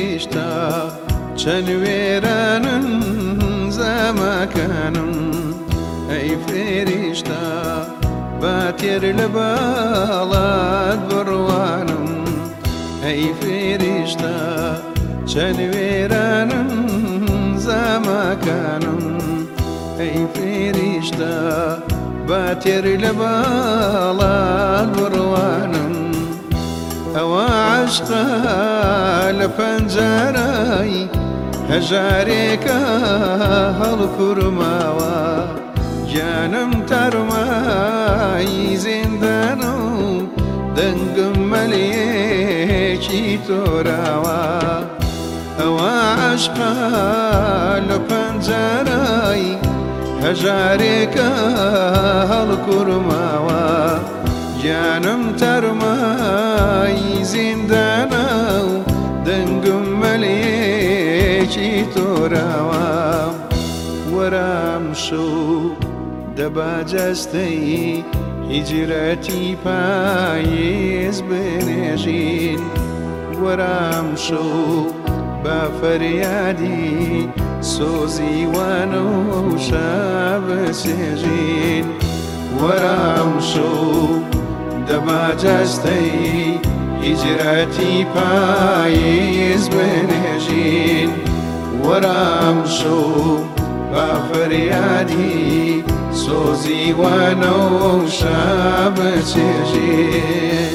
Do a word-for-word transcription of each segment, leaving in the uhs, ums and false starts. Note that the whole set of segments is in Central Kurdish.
فێریشتە چەند وێرانن زەمەکانم ئەی فێریشتە با تێر لە باڵات بڕوانم ئەی فێریشتە چەند وێرانن زەمەکانم ئەی فێریشتە با تێر لە باڵات بڕوانم ئەوە عاشقە لە پەنجەرەی هەژارێکە هەڵکوڕماوە گیانم تەرمای زیندانە و دەنگم مەلێکی تۆراوە ئەوە عاشقە لە پەنجەرەی هەژارێکە هەڵکوڕماوە گیانم تەرمای زیندانە و دەنگم مەلێکی تۆراوە وەرام شەو دەبا جەستەی هیجرەتی پاییز بنێژین وەرام شەو با فەریادی سۆزی وانە و شەو بسێژین وەرام شەو دەبا جەستەی هیجرەتی پاییز بنێژین وەرام شەو با فەریادی سۆزی وانە و شەو بچێژین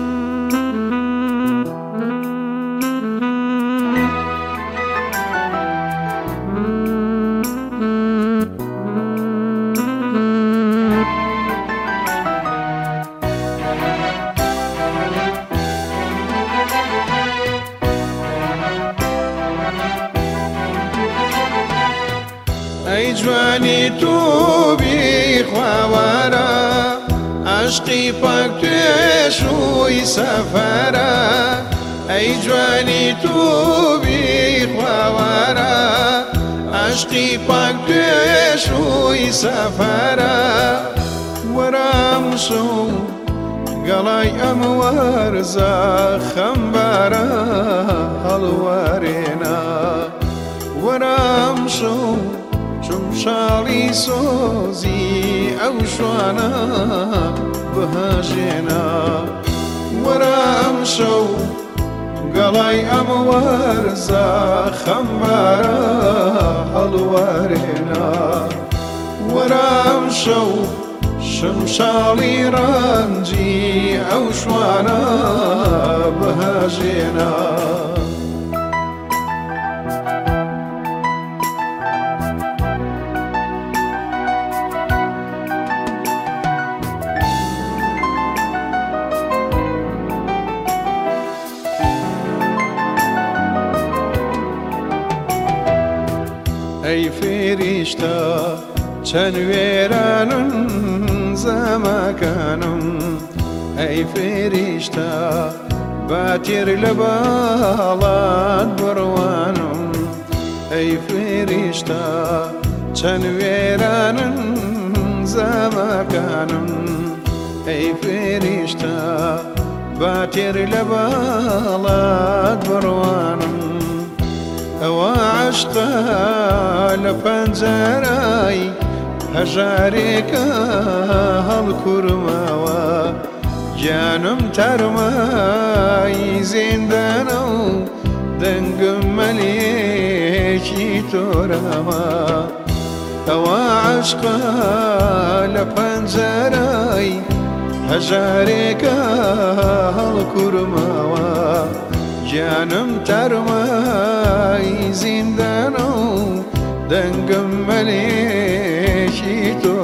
ئەی جوانی تۆ بیخواوەرە عاشقی پاک توێشووی سەفەرە ئەی جوانی تۆ بیخواوەرە عاشقی پاک توێشووی سەفەرە وەرام شەو گەڵای ئەم وەرزە خەمبارە هەڵوەرێنە وەرام شەو چوم شاڵی سۆزی ئەو شوانە بهەژێنە وەرام شەو گەڵای ئەم وەرزە خەمبارە هەڵوەرێنە وەرام شەو شمشاڵی ڕەنجی ئەو شوانە بهەژێنە ئەی فێریشتە چەند وێرانن زەمەکانم ئەی فێریشتە با تێر لە باڵات بڕوانم ئەی فێریشتە چەند وێرانن زەمەکانم ئەی فێریشتە با تێر لە باڵات بڕوانم ئەوە عاشقە لە پەنجەرەی هەژارێکە هەڵکوڕماوە گیانم تەرمای زیندانە و دەنگم مەلێکی تۆراوە ئەوە عاشقە لە پەنجەرەی هەژارێکە هەڵکوڕماوە گیانم تەرمای زیندانە و دەنگم مەلێکی تۆ